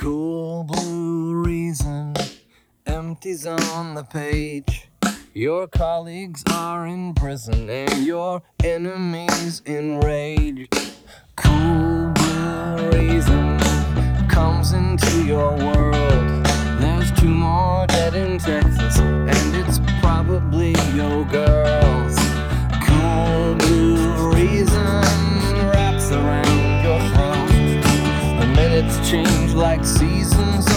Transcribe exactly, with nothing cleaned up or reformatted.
Cool blue reason empties on the page. Your colleagues are in prison and your enemies enraged. Cool blue reason comes into your world. There's two more dead in Texas, and it's probably your girls. Cool blue reason wraps around your throat. The minutes change like seasons